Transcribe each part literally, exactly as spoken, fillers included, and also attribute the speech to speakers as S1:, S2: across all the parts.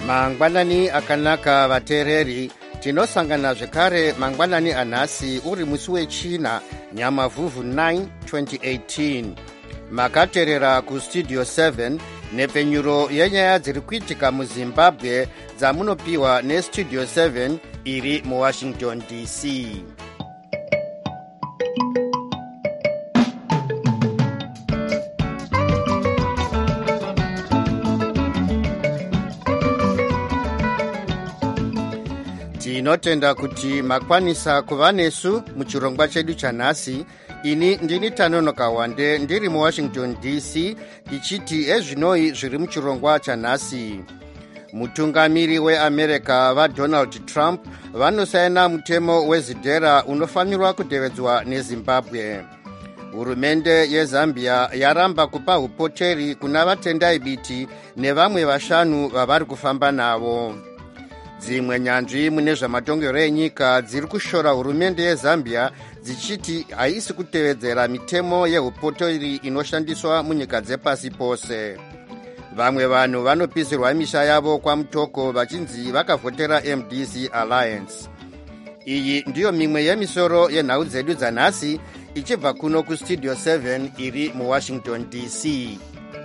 S1: mangwanani akanaka vateereri, tinosangana zvekare mangwanani anhasi uri musi wechina nyamavhuvhu nine twenty eighteen. Makateerera kustudio seven nepfenyuro yenyaya dziri kuitika muzimbabwe dzamunopiwa nestudio seven iri muwashington D C. Tinotenda kuti makwanisa kuva nesu muchirongwa chedu chanhasi. Ini ndini Tanonoka Wande ndiri muwashington D C ichiti ezvinoi zviri muchirongwa chanhasi. Mutungamiri weAmerica vaDonald Trump vanosaina mutemo wezidhera unofanirwa kutevedzwa neZimbabwe. Hurumende yeZambia yaramba kupa upoteri kuna vatendai biti nevamwe vashanu vavari kufamba navo. Dzimwe nyanzvi mune zvamatongero enyika dziri kushora hurumende yeZambia dzichiti haisi kutevedzera mitemo yeupotori inoshandiswa munyika dzepasi pose. Vamwe vanhu vanopisirwa misha yavo kwamutoko vachinzi vakavhotera M D C Alliance. Iyi ndiyo mimwe yemisoro yenhau dzedu dzanhasi ichibva kuno kustudio seven iri muwashington D C.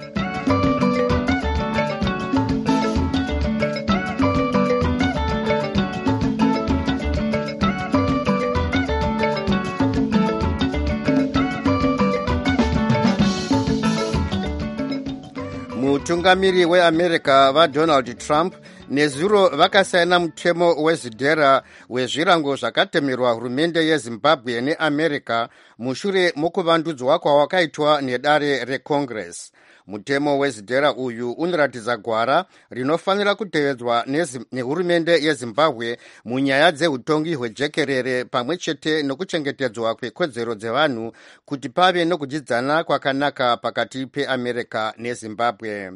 S1: Mutungamiri weAmerica vaDonald Trump nezuro vakasaina mutemo wezidhera wezvirango zvakatemerwa hurumende yeZimbabwe neAmerica mushure mokuvandudzwa kwawakaitwa nedare reCongress. Mutemo wezidhera uyu unoratidza gwara rinofanira kutevedzwa nehurumende yeZimbabwe munyaya dzeutongi hwejekerere pamwe chete nokuchengetedzwa kwekodzero dzevanhu kuti pave nokudyidzana kwakanaka pakati peAmerica neZimbabwe.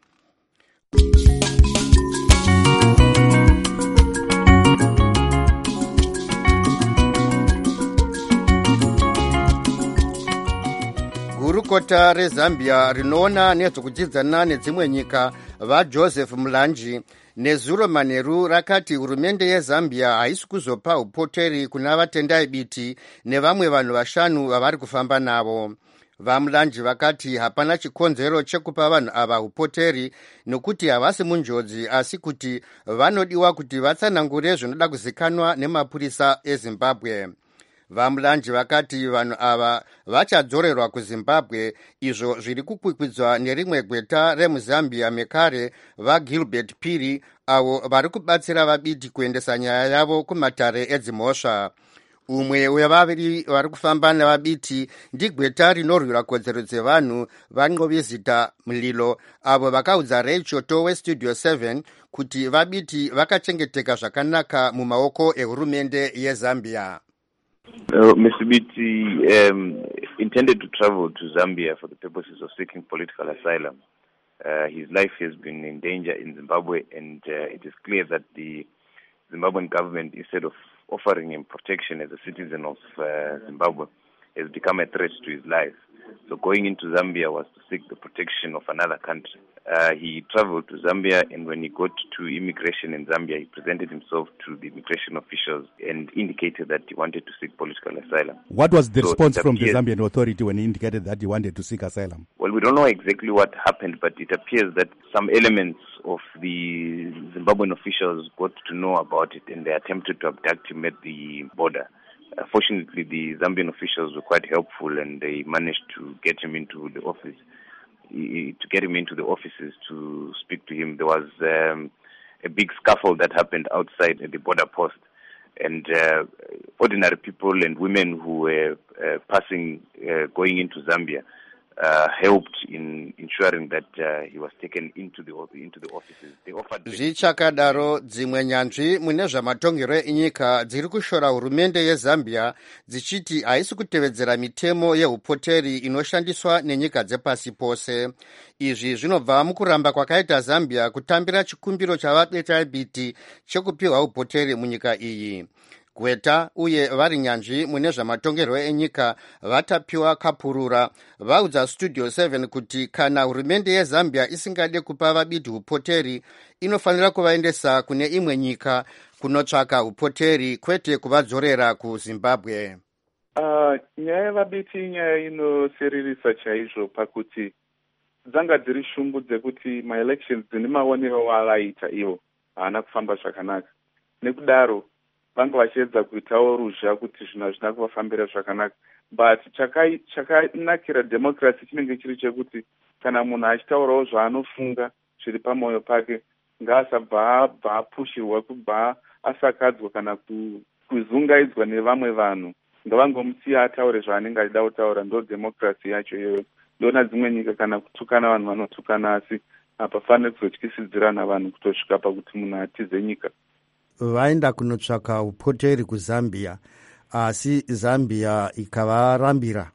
S1: Gurukota reZambia rinoona nezvokudyidzana nedzimwe nyika vaJoseph Mlanji nezuro manheru rakati hurumende yeZambia haisi kuzopa upoteri kuna vatendai biti nevamwe vanhu vashanu vavari kufamba navo. VaMlanji vakati hapana chikonzero chekupa vanhu ava upoteri nokuti havasi munjodzi asi kuti vanodiwa kuti vatsanangure zvinoda kuzikanwa nemapurisa eZimbabwe. VaMlanji vakati vanhu ava vachadzorerwa kuZimbabwe, izvo zviri kukwikwidzwa nerimwe gweta remuZambia mekare vaGilbert Phiri avo vari kubatsira vabiti kuendesa nyaya yavo kumatare edzimhosva. Umwe wevaviri vari kufamba navabiti ndigweta rinorwira kodzero dzevanhu vaNgovizita Mlilo avo vakaudza Ray Choto westudio seven kuti vabiti vakachengeteka zvakanaka mumaoko ehurumende yeZambia.
S2: Uh, Mister Biti um, intended to travel to Zambia for the purposes of seeking political asylum. Uh, his life has been in danger in Zimbabwe, and uh, it is clear that the Zimbabwean government, instead of offering him protection as a citizen of uh, Zimbabwe, has become a threat to his life. So going into Zambia was to seek the protection of another country. Uh, he traveled to Zambia, and when he got to immigration in Zambia, he presented himself to the immigration officials and indicated that he wanted to seek political asylum.
S3: What was the
S2: so
S3: response from
S2: appears,
S3: the Zambian authority when he indicated that he wanted to seek asylum?
S2: Well, we don't know exactly what happened, but it appears that some elements of the Zimbabwean officials got to know about it, and they attempted to abduct him at the border. Uh, fortunately, the Zambian officials were quite helpful, and they managed to get him into the office. He, to get him into the offices to speak to him. There was um, a big scuffle that happened outside at the border post, and uh, ordinary people and women who were uh, passing, uh, going into Zambia, uh, helped in ensuring that uh, he was taken into the into the offices. They offered.
S1: Zvichakadaro dzimwe nyanzvi mune zvamatongero enyika dziri kushora hurumende yeZambia dzichiti haisi kutevedzera mitemo yeupoteri inoshandiswa nenyika dzepasi pose. Izvi zvinobva mukuramba kwakaita Zambia kutambira chikumbiro chavabeta biti chekupiwa upoteri munyika iyi. Gweta uye vari nyanzvi mune zvamatongerwo enyika vatapiwa kapurura vaudza Studio seven kuti kana hurumende yeZambia isingade kupa vabidi upoteri inofanira kuvaendesa kune imwe nyika kunotsvaka upoteri kwete kuvadzorera kuZimbabwe.
S4: Uh, nyaya yevabiti nyaya inosiririsa chaizvo pakuti dzanga dziri shungu dzekuti maelections dzine maonero avaita ivo haana kufamba zvakanaka. Nekudaro vanga vachiedza kuitawo ruzha kuti zvinhu hazvina kuvafambira zvakanaka. But chakanakira democracy chinenge chiri chekuti kana munhu achitaurawo zvaanofunga zviri pamwoyo pake ngaasabva abva apushirwa kubva asakadzwa kana kuzungaidzwa nevamwe vanhu. Ngavangomusiya ataure zvaanenge achida kutaura. Ndo democracy yacho iyoyo. Ndona dzimwe nyika kana kutukana vanhu vanotukana, asi hapafaniri kuzotyisidzirana vanhu kutosvika pakuti munhu atize nyika.
S1: Vaenda kunotsvaka upoteri kuZambia, asi Zambia ikavarambira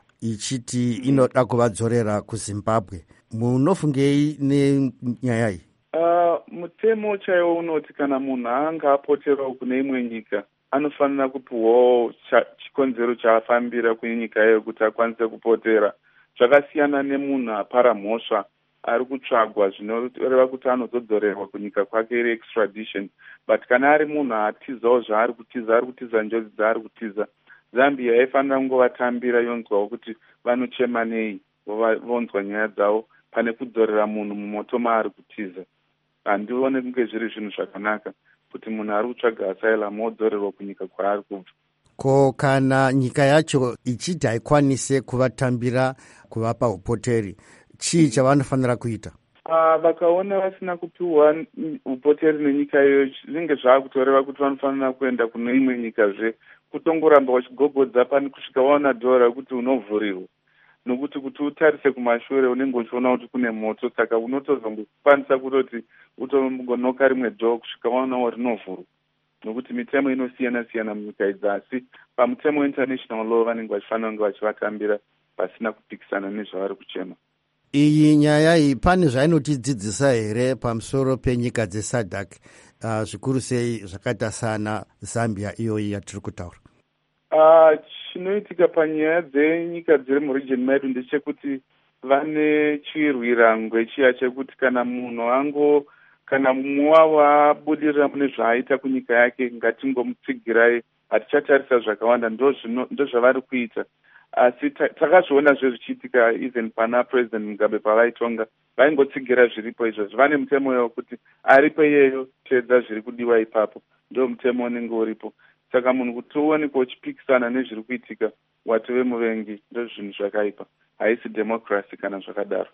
S1: ichiti inoda kuvadzorera kuZimbabwe. Munofungei nenyaya iyi?
S4: Uh, mutemo chaiwo unoti kana munhu anga apoterawo kune imwe nyika anofanira kupiwawo chikonzero chaafambira kune nyika iyoyo kuti akwanise kupotera. Zvakasiyana nemunhu apara mhosva ari kutsvagwa zvinoreva kuti anozodzorerwa kunyika kwake iri extradition. But kana ari munhu atizawo zvaari kutiza, ari kutiza njodzi dzaari kutiza, Zambia yaifanira kungovatambira yonzwawo kuti vanochema nei, vonzwa nyaya dzavo pane kudzorera munhu mumoto maari kutiza. Handione kunge zviri zvinhu zvakanaka kuti munhu ari kutsvaga asylum odzorerwa kunyika kwaari kubva.
S1: Ko kana nyika yacho ichiti haikwanise kuvatambira kuvapa upoteri, chii chavanofanira kuita?
S4: Uh, vakaona vasina kupiwa upoteri nenyika iyoyo, zvinenge zvaakutoreva kuti vanofanira kuenda kune imwe nyikazve, kutongoramba vachigogodza pani kusvika vaona dhora kuti unovhurirwa. Nokuti kuti utarise kumashure unenge uchiona kuti kune moto, saka unotozongokwanisa kutoti utongonoka rimwe dhoo kusvika vaonawo rinovhurwa. Nokuti mitemo inosiyana siyana munyika idzi, asi pamutemo international law vanenge vachifanira kunge vachivatambira pasina kupikisana nezvavari kuchema.
S1: Iyi nyaya iyi pane zvainotidzidzisa here pamusoro penyika dzeSADC, uh, zvikuru sei zvakaita sana Zambia iyoyi yatiri kutaura?
S4: Uh, chinoitika panyaya dzenyika dziri muregion medu ndechekuti vane chirwirangwe chiya chekuti kana munhu ango kana mumwe wavo abudirira mune zvaaita kunyika yake ngatingomutsigirai, hatichatarisa zvakawanda. Ndo zvavari kuita. Asi takazviona zvezvichiitika even pana President Mugabe pavaitonga, vaingotsigira zviripo izvozvo. Vane mutemo wekuti aripo iyeyo teedza zviri kudiwa ipapo, ndo mutemo unenge uripo. Saka munhu kuti uoneke uchipikisana nezviri kuitika watove muvengi, ndo zvinhu zvakaipa. Haisi democracy kana zvakadaro.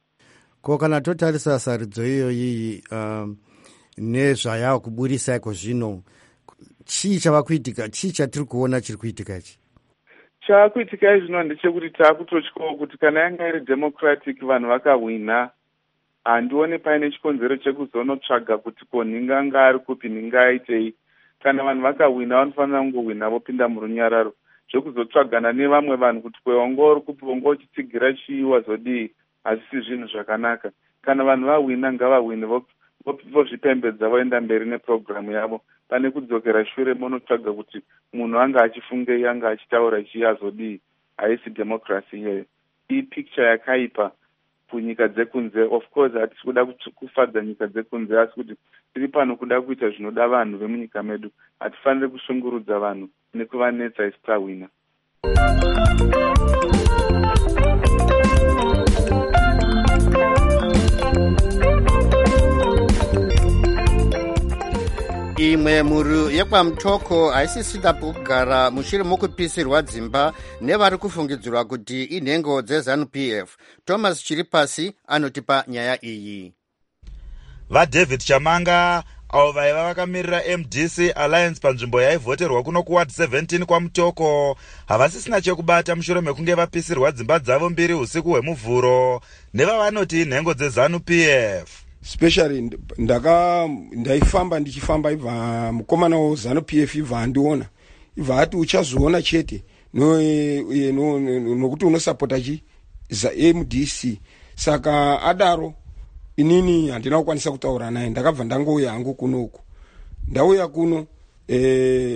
S1: Ko kana totarisa sarudzo iyoyi um, nezvaya kuburisa iko zvino, chii chava kuitika, chii chatiri kuona chiri kuitika ichi?
S4: Chaakuitika izvino ndechekuti taakutotyawo kuti kana yanga iri democratic vanhu vakahwina, handione paine chikonzero chekuzonotsvaga kuti ko nhinga anga ari kupi, nhinga aitei. Kana vanhu vakahwina vanofanira kungohwina vopinda murunyararo. Zvekuzotsvagana nevamwe vanhu kuti kwewanga uri kupi, wanga uchitsigira chii, wazodii, hazvisi zvinhu zvakanaka. Kana vanhu vahwina ngavahwine vozvipembedza voenda mberi neprogramu yavo, pane kudzokera shure monotsvaga kuti munhu anga achifungei, anga achitaura chii, azodii. Haisi democracy iyoyo. Iyi picture yakaipa kunyika dzekunze. Of course hatisi kuda kufadza nyika dzekunze, asi kuti tiri pano kuda kuita zvinoda vanhu vemunyika medu. Hatifaniri kushungurudza vanhu nekuvanetsa isi tahwina. Imwe mhuru yekwamutoko haisisida kugara mushure mokupisirwa dzimba nevari kufungidzirwa kuti inhengo dzeZANU P F. Thomas Chiripasi anotipa nyaya iyi.
S5: VaDavid Chamanga avo vaiva vakamirira M D C Alliance panzvimbo yaivhoterwa kuno kuward seventeen kwamutoko havasisina chekubata mushure mekunge vapisirwa dzimba dzavo mbiri usiku hwemuvhuro nevavanoti inhengo dzeZANU P F.
S6: Especially ndaka ndaifamba ndichifamba ibva mukomana waZANU P F ibva andiona ibva ati uchazoona chete no no nokuti unosapota chi za M D C. Saka adaro inini handina kukwanisa kutaura naye, ndakabva ndangouya hangu kunoku. Ndauya kuno eh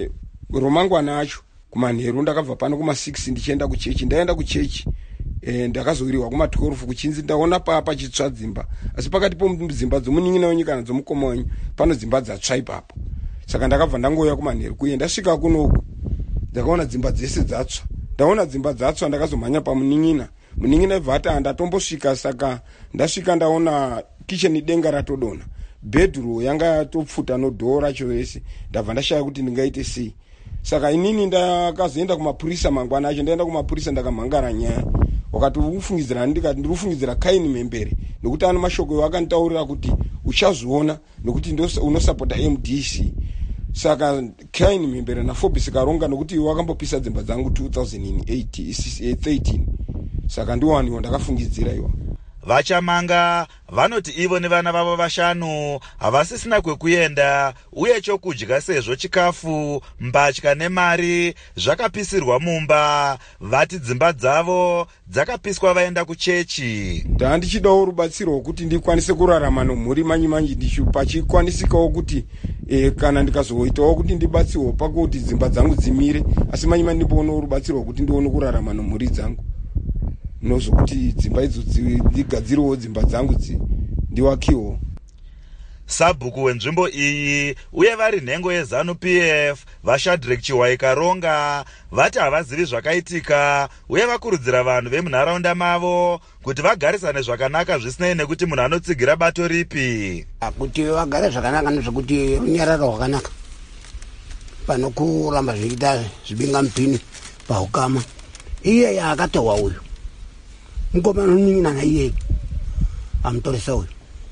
S6: romangwana acho kumanheru ndakabva pano kuma six ndichienda kuchechi. Ndaenda kuchechi e, ndakazowiriwa kuma twelve kuchinzi. Ndaona papa chitsva dzimba, asi pakati pomdzimba dzomunin'ina wenyu kana dzomukoma wenyu pano dzimba dzatsva ipapo. Saka ndakabva ndangouya kumanheru kuye. Ndasvika kunoku ndakaona dzimba dzese dzatsva. Ndaona dzimba dzatsva ndakazomhanya pamunin'ina. Munin'ina ibva ati handatombosvika, saka ndasvika ndaona kitchen denga ratodona, bedroom yanga yatopfuta nodhoo racho vese. Ndabva ndashaya kuti ndingaite sei. Saka inini ndakazoenda kumapurisa mangwana acho. Ndaenda kumapurisa ndakamhangara nyaya. Wakati ufungidzira, ndikati ndiri kufungidzira Kaini Membere nokuti ano mashoko akanditaurira kuti uchazviona nokuti unosapota M D C. Saka Kaini Membere na Forbes karonga nokuti wakambopisa dzimba dzangu two thousand thirteen. Saka ndiwaniwo ndakafungidzira iwa.
S5: Vachamanga vanoti ivo nevana vavo vashanu havasisina kwekuenda uye chokudya sezvo chikafu, mbatya nemari zvakapisirwa mumba. Vati dzimba dzavo dzakapiswa vaenda kuchechi.
S6: Ndandichidawo rubatsiro rwokuti ndikwanise kurarama nomhuri manyi manji ndichipachikwanisikawo kuti e, kana ndikazoitawo kuti ndibatsiwo pakuti dzimba dzangu dzimire, asi manyi manyi ndipoonawo rubatsiro rwokuti ndione kurarama nomhuri dzangu. Nozokuti dzimba idzo dzigadzirewo dzimba dzangu dzi ndiwakiwo.
S5: Sabhuku wenzvimbo iyi uye vari nhengo yeZanu P F vaShadrack Chiwaikaronga vati havazivi zvakaitika uye vakurudzira vanhu vemunharaunda mavo kuti vagarisane zvakanaka zvisinei nekuti munhu anotsigira bato ripi.
S7: Kuti vagare zvakanaka nezvekuti runyararo rwakanaka pano kuramba zvichiita zvibinga mupini pahukama. Iye yaakatohwa uyu mukomana unin'ina naiye amutoresa uyu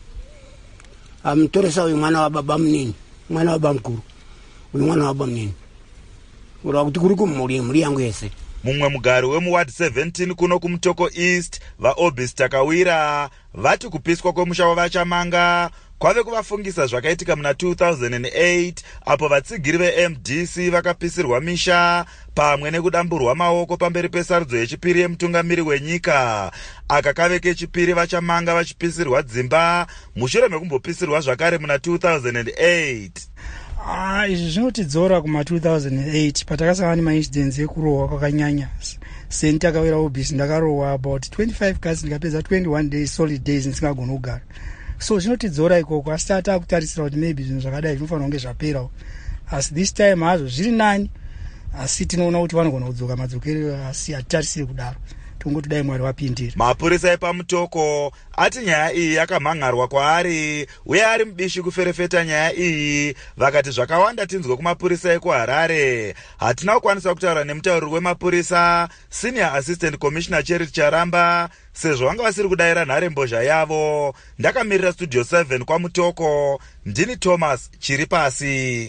S7: amutoresa uyu mwana wa baba munini, mwana wa baba mukuru, uyu mwana wa baba munini, ura kuti kuri kumhuri mhuri yangu yese.
S5: Mumwe mugari wemuward seventeen kuno kumutoko East vaObis Takawira vati kupiswa kwemusha wavachamanga kwave kuvafungisa zvakaitika muna two thousand eight apo vatsigiri veM D C vakapisirwa misha pamwe nekudamburwa maoko pamberi pesarudzo yechipiri yemutungamiri wenyika. Aka kave kechipiri vachamanga vachipisirwa dzimba mushure mekumbopisirwa zvakare muna two thousand eight.
S8: Ah, izvi zvinotidzora kuma two thousand eight patakasangana nemaincidents ekurohwa kwakanyanya. Seni Takawira Obis ndakarohwa about twenty-five kasi ndikapedza twenty-one days solid days ndisingagona kugara. So zvinotidzora ikoko, asi tata kutarisira kuti maybe zvinhu zvakadai zvinofanira kunge zvaperawo. Asi this time hazvo zviri nani, asi tinoona kuti vanogona kudzoka madzokero, asi hatitarisiri kudaro. Tongoti dai Mwari wapindira.
S5: Mapurisa epamutoko ati nyaya iyi yakamhangarwa kwaari uye ari mubishi kuferefeta nyaya iyi. Vakati zvakawanda tinzwe kumapurisa ekuHarare. Hatina kukwanisa kutaura nemutauriri wemapurisa Senior Assistant Commissioner Charity Charamba sezvo vanga vasiri kudayira nharembozha yavo. Ndakamirira Studio seven kwamutoko, ndini Thomas Chiripasi.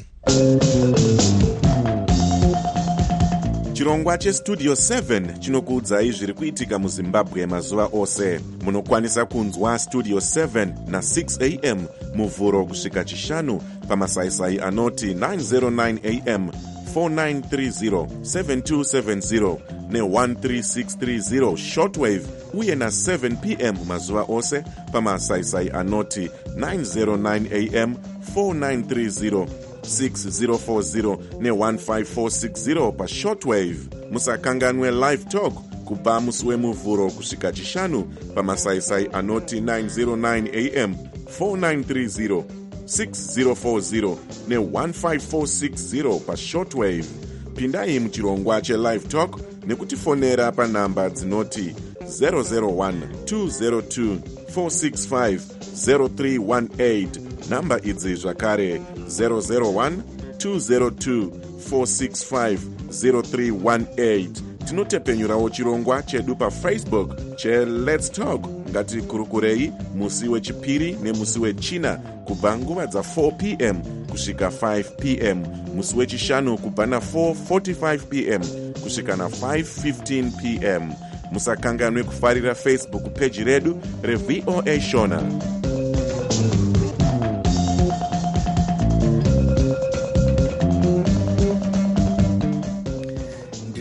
S9: Chirongwa cheStudio seven chinokuudzai zviri kuitika muZimbabwe mazuva ose. Munokwanisa kunzwa Studio seven na six a m muvhuro kusvika chishanu pamasaisai anoti nine oh nine a m, four nine three zero, seven two seven zero ne one three six three zero shortwave uye na seven p m mazuva ose pamasaisai anoti nine oh nine a m, four nine three zero, six zero four zero ne one five four six zero pa shortwave. Musakanganwe live talk kubva musi wemuvhuro kusvika chishanu pamasaisai anoti nine oh nine a m, four nine three zero, six zero four zero ne one five four six zero pa shortwave. Pindai muchirongwa chelive talk nekutifonera panhamba dzinoti zero zero one, two zero two, four six five, zero three one eight. Namba idzi zvakare zero zero one, two zero two, four six five, zero three one eight. Tinotepenyurawo chirongwa chedu pa Facebook che Let's Talk. Ngatikurukurei musi wechipiri nemusi wechina kubva nguva dza four p m kusvika five p m, musi wechishanu kubva na four forty-five p m kusvika na five fifteen p m. Musakanganwe kufarira Facebook page redu reV O A Shona.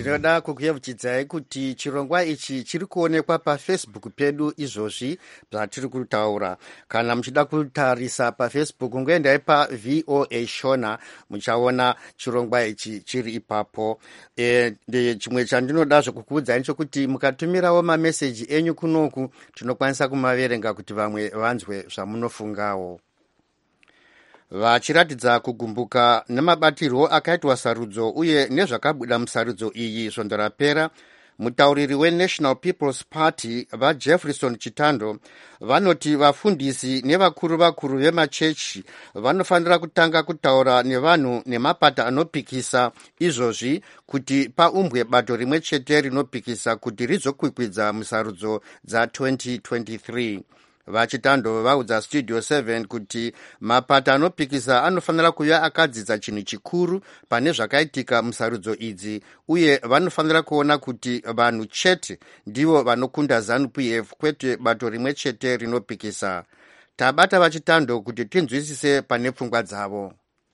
S1: ndinoda kukuyeuchidzai kuti chirongwa ichi chiri kuonekwa pafacebook pedu izvozvi zvatiri kutaura. Kana muchida kutarisa pafacebook ngoendai pavoa shona muchaona chirongwa ichi chiri ipapo. E, chimwe chandinoda zvokukuudzai nechekuti mukatumirawo mameseji enyu kunoku tinokwanisa kumaverenga kuti vamwe vanzwe zvamunofungawo. Vachiratidza kugumbuka nemabatirwo akaitwa sarudzo uye nezvakabuda musarudzo iyi svondo rapera, mutauriri weNational People's Party vaJefferson Chitando vanoti vafundisi nevakuru vakuru vemachechi vanofanira kutanga kutaura nevanhu nemapata anopikisa izvozvi kuti paumbwe bato rimwe chete rinopikisa kuti rizokwikwidza musarudzo dza-twenty twenty-three. Vachitando vaudza Studio seven kuti mapata anopikisa anofanira kuva akadzidza chinhu chikuru pane zvakaitika musarudzo idzi uye vanofanira kuona kuti vanhu chete ndivo vanokunda ZANU P F kwete bato rimwe chete rinopikisa. Tabata Vachitando kuti tinzwisise pane pfungwa dzavo.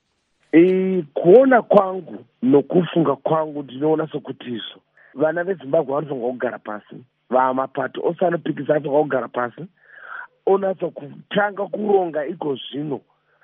S10: E, kuona kwangu nokufunga kwangu ndinoona sokuti izvo vana veZimbabwe vanofanira kugara pasi, vamapato ose anopikisa anofanira kugara pasi onatsa kutanga kuronga iko zvino,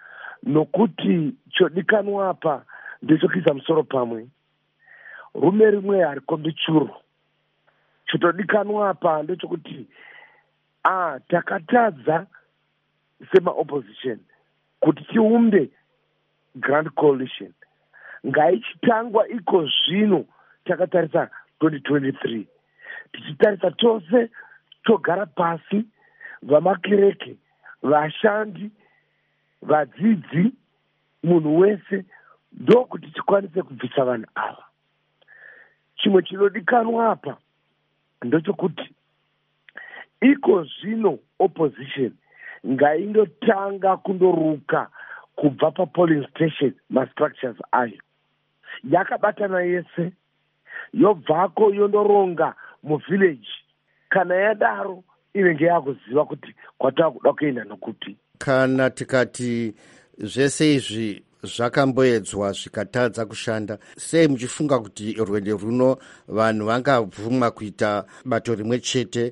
S10: nokuti chodikanwa apa ndechokuisa musoro pamwe. Rume rimwe harikombi churo. Chotodikanwa apa ndechokuti ah takatadza sema opposition kuti tiumbe grand coalition. Ngaichitangwa iko zvino takatarisa twenty twenty-three. Tichitarisa tose togara pasi, vamakereke, vashandi, vadzidzi, munhu wese, ndokuti tikwanise kubvisa vanhu ava. Chimwe chinodikanwa apa ndochokuti iko zvino opposition ngaindotanga kundoruka kubva papolling station mastructures ayo. Yakabatana yese, yobvako yondoronga muvillage. Kana yadaro inenge yakuziva kuti kwatava kuda kuenda nokuti.
S1: Kana tikati zvese izvi zvakamboedzwa zvikatadza kushanda, sei muchifunga kuti rwendo runo vanhu vangabvumwa kuita bato rimwe chete?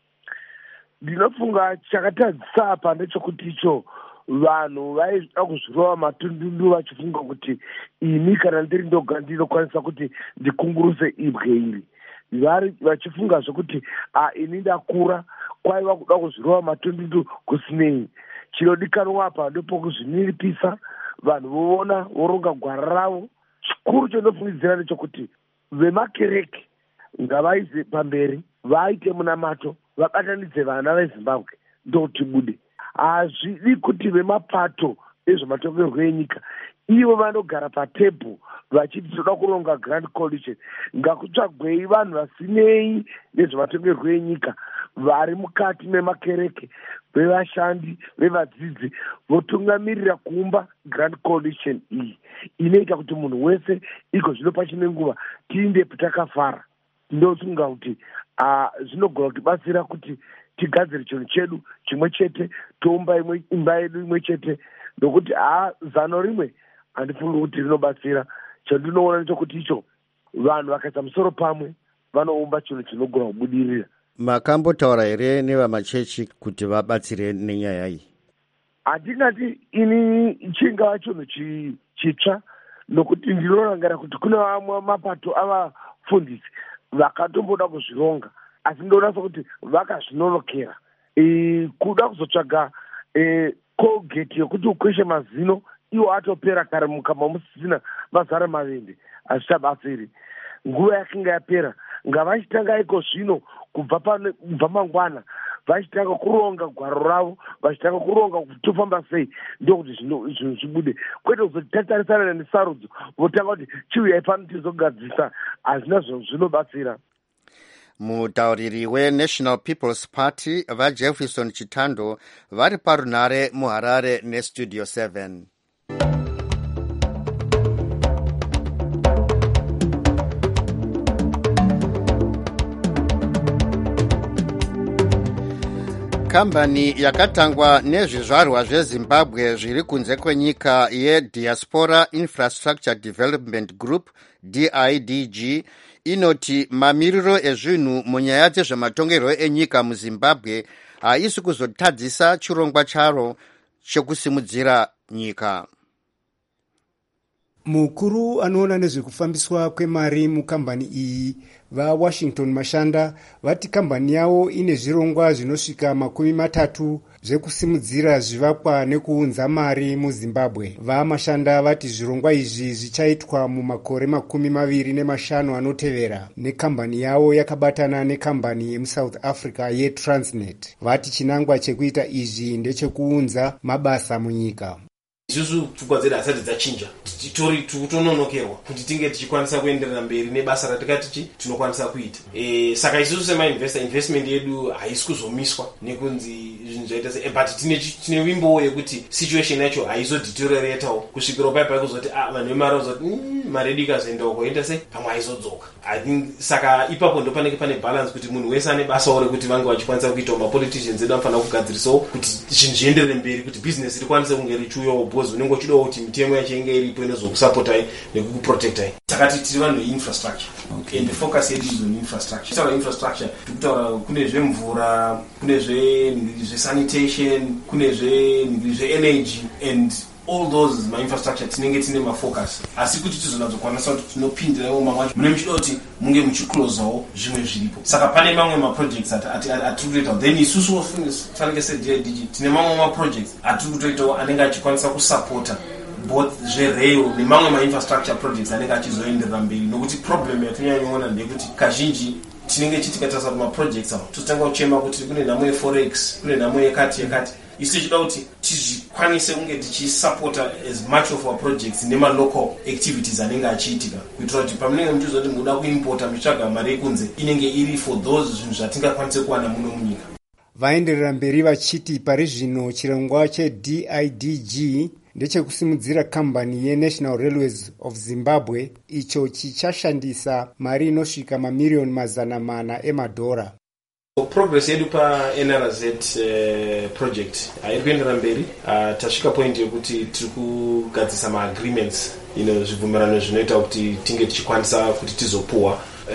S10: Ndinofunga chakatadzisa apa ndechokuti icho vanhu vaida kuzvirova matundundu vachifunga kuti ini kana ndiri ndoga ndinokwanisa kuti ndikunguruse ibwe iri. Vari vachifunga zvokuti ah ini ndakura kwaiva kuda kuzvirova matundundu kusinei. Chinodikanwa apa ndopokuzviniripisa, vanhu voona voronga gwara ravo. Chikuru chandinofungidzira ndechokuti vemakereke ngavaise pamberi, vaite munamato, vabatanidze vana veZimbabwe ndokuti bude. Hazvidi kuti vemapato ezvematongerwo enyika ivo vanogara patebhu vachiti toda kuronga grand coalition. Ngakutsvagwei vanhu vasinei nezvematongerwo enyika vari mukati memakereke, vevashandi, vevadzidzi, votungamirira kuumba grand coalition iyi inoita kuti munhu wese iko zvino pachine nguva tiinde patakafara. Ndosunga kuti zvinogona kutibatsira kuti tigadzire chinhu chedu chimwe chete, toumba imba yedu imwe chete, nokuti haa zano rimwe handifungi kuti rinobatsira. Chandinoona nechekuti icho vanhu vakaisa musoro pamwe vanoumba chinhu chinogona kubudirira.
S1: Makambotaura here nevamachechi kuti vabatsire nenyaya iyi?
S10: Handingati ini chingava chinhu chitsva, nokuti ndinorangira kuti kune vamwe mapato avafundisi vakatomboda kuzvironga, asi ndoona sokuti vakazvinorokera. E, kuda kuzotsvaga e, colgate yokuti ukweshe mazino iwo atopera kare mukama musisina mazara mavende, hazvichabatsiri. Nguva yakinga yapera, ngavachitanga iko zvino kubva pano kubva mangwana, vachitanga kuronga gwaro ravo, vachitanga kuronga kuti tofamba sei ndokuti zvinhu zvibude. Kwete kuzoti tatarisana nesarudzo votanga kuti chiuyai pano tizogadzisa, hazvina zvinobatsira.
S1: Mutauriri weNational People's Party vaJefferson Chitando vari parunare muHarare neStudio seven. Kambani yakatangwa nezvizvarwa zveZimbabwe zviri kunze kwenyika yeDiaspora Infrastructure Development Group D I D G inoti mamiriro ezvinhu munyaya dzezvematongerwo enyika muzimbabwe haisi kuzotadzisa chirongwa charo chekusimudzira nyika.
S11: Mukuru anoona nezvekufambiswa kwemari mukambani iyi vaWashington Mashanda vati kambani yavo ine zvirongwa zvinosvika makumi matatu zvekusimudzira zvivakwa nekuunza mari muZimbabwe. VaMashanda vati zvirongwa izvi zvichaitwa mumakore makumi maviri nemashanu anotevera nekambani yavo yakabatana nekambani yemuSouth Africa yeTransnet. Vati chinangwa chekuita izvi ndechekuunza mabasa munyika.
S12: Isusu pfungwa dzedu hasati dzachinja, titori tikutononokerwa kuti tinge tichikwanisa kuenderera mberi nebasa ratikati tinokwanisa kuita. E, saka isusu semainvestor investment yedu haisi kuzomiswa nekunzi zvinhu zvaita se but tine tine wimbo yekuti situation yacho haizoditerioratewo kusvikira paya paya kuzoti ah vanhu vemari vazoti mm, mari yedu ikazoendawo koenda sei pamwe haizodzoka. I think saka ipapo ndo panenge pane balance kuti munhu wese ane basa ore kuti vange vachikwanisa kuitawo mapoliticians edu anofanira kugadzirisawo kuti zvinhu zvienderere mberi kuti business rikwanise kunge richiuyawo because unenge uchidawo kuti mitemo yacho inge iripo inozokusapotai nekukuprotectai. Takati tiri vanhu infrastructure. Okay. And the focus yedu is on infrastructure. Taura infrastructure tikutaura kune zvemvura, kune zve sanitation, kune zve energy and all those my infrastructure tinenge tine mafocus. Asi kuti tizonadzokwanisa kuti tinopindirawo mamwe mune muchidoti munge muchicloseawo zvimwe zviripo. Saka pane mamwe maprojects ati atikutoita then isusu fanike se D I D G tine mamwe maprojects atikutoitawo anenge achikwanisa kusupporta both zvereyo nemamwe mainfrastructure projects anenge achizoenderera mberi nokuti problem yatinyanyoona ndekuti kazhinji tinenge chitikatarisa maprojects awo totanga kuchema kuti kune nhamo yeforex kune nhamo yekati yekati isi tichida kuti tizvikwanise kunge tichisupporta as much of our projects nema-local activities anenge achiitika kuitira kuti pamunenge muchizoti muda kuimporta muchitsvaga mari yekunze inenge iri for those zvinhu zvatingakwanise kuwana muno munyika.
S11: Vaenderera mberi vachiti pari zvino chirongwa cheD I D G ndechekusimudzira kambani yeNational Railways of Zimbabwe icho chichashandisa mari inosvika mamiliyoni mazana mana emadhora.
S12: Progress yedu pa N R Z uh, project hairi kuendera mberi. Uh, tasvika point yekuti tiri kugadzisa maagreements ino zvibvumirano zvinoita kuti tinge tichikwanisa kuti tizopuwa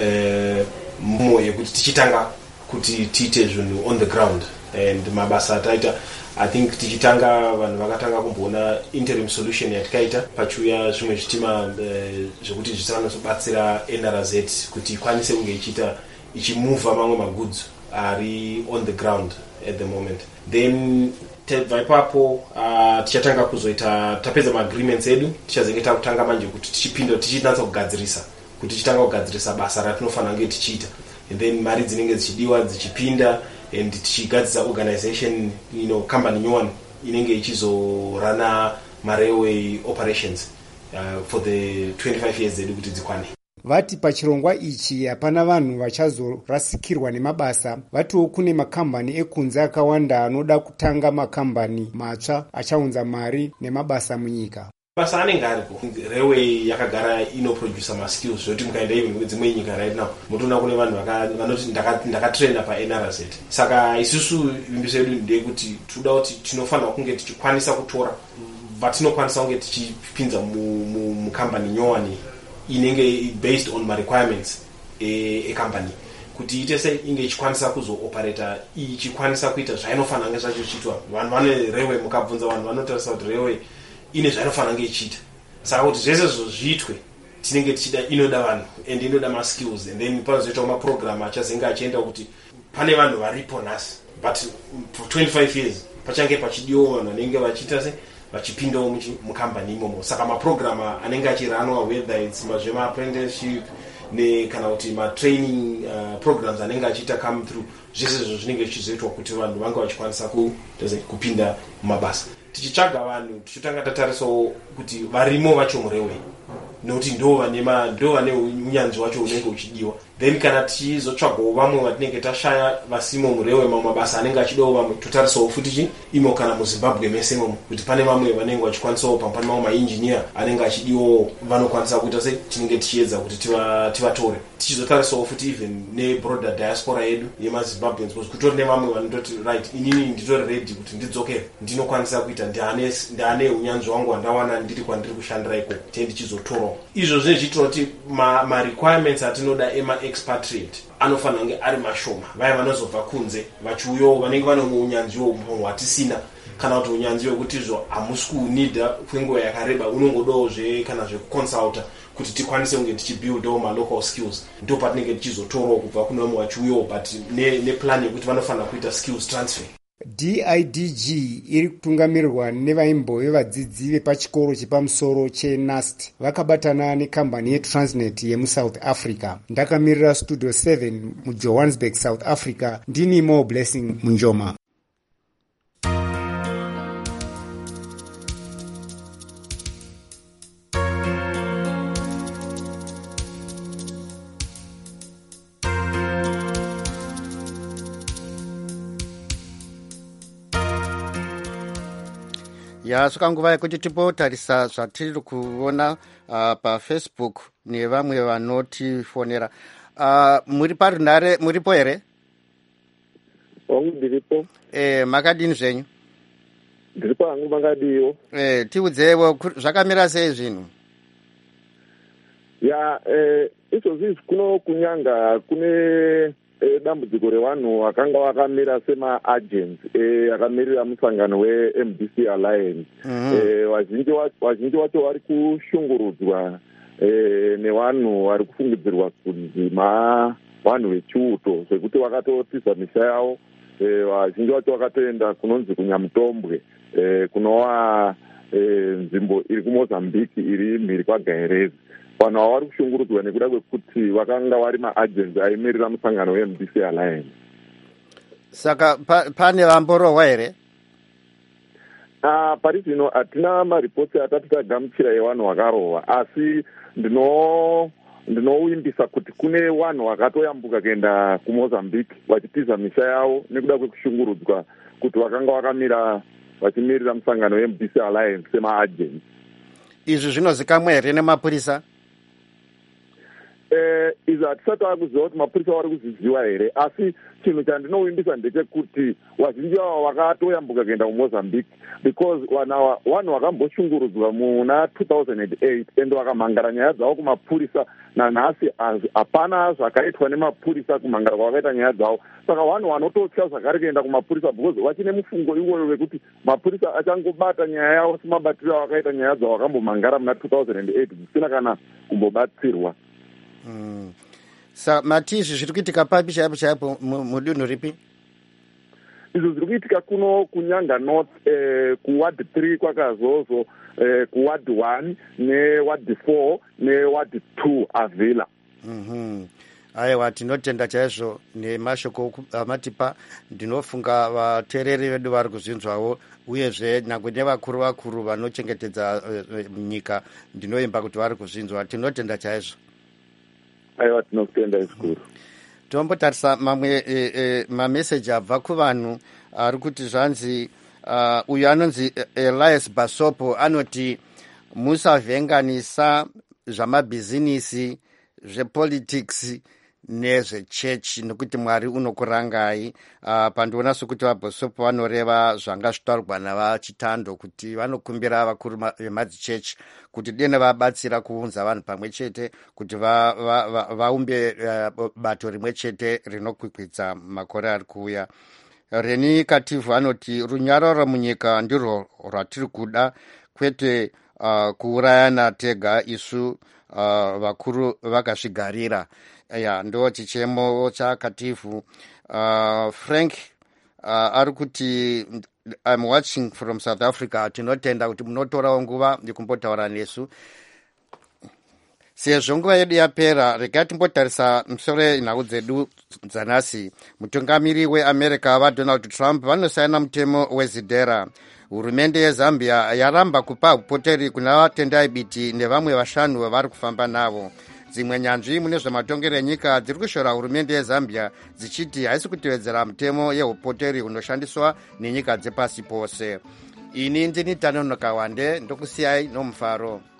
S12: uh, mo yekuti tichitanga kuti tiite zvinhu on the ground and mabasa ataita. I think tichitanga vanhu vakatanga kumboona interim solution yatikaita pachiuya zvimwe zvitima uh, zvekuti zvisanozobatsira N R Z kuti ikwanise kunge ichiita ichimuva mamwe magoods ari on the ground at the moment. Then tebva ipapo uh, tichatanga kuzoita tapedza maagreements edu tichazenge takutanga manje kuti tichipinda tichinatsa kugadzirisa kuti tichitanga kugadzirisa basa ratinofanira kunge tichiita and then mari dzinenge dzichidiwa dzichipinda and tichigadzisa organization you know company nyowani inenge ichizorana ma-railway operations uh, for the twenty-five years edu kuti dzikwane.
S11: Vati pachirongwa ichi hapana vanhu vachazorasikirwa nemabasa. Vatiwo kune makambani ekunze akawanda anoda kutanga makambani matsva achaunza mari nemabasa munyika.
S12: Basa anenge aripo. Railway yakagara inoproducer ma-skills zvoti mukaenda even dzimwe nyika right now mutoona kune vanhu vanoti ndakatraina paN R Z. Saka isusu vimbiso yedu ndeyekuti toda kuti tinofanira kunge tichikwanisa kutora vatinokwanisa kunge tichipinza mukambani nyowani inenge based on my requirements e, e company kuti ite sei inge ichikwanisa kuzooperator ichikwanisa kuita zvainofanira nge zvacho chiitwa. Vanhu vane railway mukabvunza vanhu vanotarisa kuti railway ine zvainofanira nge ichiita. Saka kuti zvese zviitwe tinenge tichida inoda vanhu and inoda ma skills and then panozoitawo maprogram achazenga achienda kuti pane vanhu varipo nhasi but for twenty-five years pachange pachidiwa vanhu vanenge vachiita sei vachipindawo mukambani imomo. Saka maprograma anenge achiranwa whether it's mazvema apprenticeship ne kana kuti matraining uh, programs anenge achiita come through zvese izvo zvinenge zvichizoitwa kuti vanhu vange vachikwanisa kupinda mumabasa. Tichitsvaga vanhu tichitanga tatarisawo kuti varimo vacho murewe nokuti ndo vane ndo vane unyanzvi wacho unenge uchidiwa then kana tichizotsvagawo vamwe vatinenge tashaya vasimo murewe mamwe mabasa anenge achidawo vamwe totarisawo futi chi imo kana muzimbabwe mese momo kuti pane vamwe vanenge vachikwanisawo pamba pane mamwe mainjiniya anenge achidiwo vanokwanisa kuita se tinenge tichiedza kuti tivatore tichizotarisawo futi even nebroader diaspora yedu yemazimbabweans because kutori nevamwe vanototi right inini nditori ready kuti ndidzokere ndinokwanisa kuita ndiane ndiane unyanzvi wangu wandawana ndiri kwandiri kushandira ikoko tei ndichizotorawo izvo zvine zviitira kuti marequirements ma atinoda ema-expatriate anofanira kunge ari mashoma vaya vanozobva kunze vachiuyawo vanenge vane unyanzviwo hwatisina kana kuti unyanzvi wekuti izvo hamusi kuunidha kwenguva yakareba unongodawo zve kana zvekuconsulta kuti tikwanise kunge tichibuildawo malocal skills ndo patinenge tichizotorawo kubva kune vamwe vachiuyawo but neplan ne yekuti vanofanira kuita skills transfer.
S11: D I D G iri kutungamirirwa nevaimbove vadzidzi vepachikoro chepamusoro cheNAST vakabatana nekambani yeTransnet yemusouth Africa. Ndakamirira Studio seven muJohannesburg, South Africa. Ndini Mo Blessing Munjoma.
S1: yasvika nguva yekuti tipotarisa zvatiri kuona uh, pafacebook nevamwe vanotifonera. Uh, muri parunare muripo here?
S13: Wangu ndiripo.
S1: Eh, makadini zvenyu?
S13: Ndiripo hangu makadiwo.
S1: Eh, tiudzewo zvakamira sei zvinhu?
S13: Ya eh izvozvi kuno kunyanga kune E, dambudziko revanhu vakanga vakamira sema-agents e, akamirira musangano we-M D C Alliance. Mm-hmm. E, vazhinji vazhinji vacho vari kushungurudzwa e, nevanhu vari kufungidzirwa kunzi vanhu vechiuto zvekuti vakatotiza misha yavo. E, vazhinji vacho vakatoenda kunonzi kunyamutombwe e, kunova e, nzvimbo iri kuMozambique iri mhiri kwaGaerezi. Vanhu ava vari kushungurudzwa nekuda kwekuti vakanga vari maagents aimirira musangano we-M D C Alliance.
S1: Saka pa, pane vamborohwa here?
S13: Uh, pari zvino hatina maripoti atati tagamuchira evanhu vakarohwa, asi ndino ndinowimbisa kuti kune vanhu vakatoyambuka kuenda kuMozambique vachitiza misha yavo nekuda kwekushungurudzwa kuti vakanga vakamira vachimirira musangano we-M D C Alliance sema-agents.
S1: Izvi zvinozikamwa here nemapurisa?
S13: Eh, izvo hatisati vakuziva kuti mapurisa vari kuzviziva here, asi chinhu chandinowimbisa ndechekuti vazhinji vavo vakatoyambuka kuenda kuMozambique because vanhu vakamboshungurudzwa muna two thousand eight ende vakamhangara nyaya dzavo kumapurisa. Nanhasi hapana zvakaitwa nemapurisa kumhangara kwavakaita nyaya dzavo. Saka vanhu vanototya zvakare kuenda kumapurisa because vachine mufungo iwoyo wekuti mapurisa achangobata nyaya yavo semabatiro avakaita nyaya dzavo vakambomhangara muna two thousand eight zvisina kana kumbobatsirwa.
S1: Mm. Sa mati izvi zviri kuitika papi chaipo chaipo mudunhu ripi?
S13: Izvo zviri kuitika kuno kunyanga north eh, kuward three kwakazozo eh, kuward one neward four neward two avila.
S1: Mhm. Aiwa, tinotenda chaizvo nemashoko amatipa. Ndinofunga vateereri vedu vari kuzvinzwawo uyezve nyangwe nevakuru vakuru vanochengetedza uh, nyika ndinoimba kuti vari kuzvinzwa. Tinotenda chaizvo.
S13: Aiwa, tinotenda zvikuru.
S1: Tombotarisa mamwe e, e, mameseji abva kuvanhu ari kuti zvanzi uh, uyu anonzi Elias Basopo anoti musavhenganisa zvamabhizinisi zvepolitics nezvechechi nekuti Mwari unokurangai. Uh, pandiona sokuti vaBhasopo vanoreva zvanga zvitaurwa navachitando kuti vanokumbira vakuru vemadzichechi kuti dene vabatsira kuunza vanhu pamwe chete kuti vaumbe va, va, uh, bato rimwe chete rinokwikwidza makore ari kuuya. Reni Kativu anoti runyararo munyika ndirwo rwatiri kuda, kwete uh, kuurayana tega isu uh, vakuru vakazvigarira. Ya ndo chichemo cha Kativu. Uh, Frank uh, ari kuti I'm watching from South Africa. Tinotenda kuti munotorawo nguva yekumbotaura nesu. Sezvo nguva yedu yapera, regai timbotarisa musoro nhau dzedu dzanhasi. Mutungamiri weAmerica vaDonald Trump vanosaina mutemo wezidhera. Hurumende yeZambia yaramba kupa upoteri kuna vatendai biti nevamwe vashanu vavari kufamba navo. dzimwe nyanzvi mune zvematongero enyika dziri kushora hurumende yezambia dzichiti haisi kutevedzera mutemo yeupoteri unoshandiswa nenyika dzepasi pose. Ini ndini Tanono Kawande, ndokusiyai nomufaro.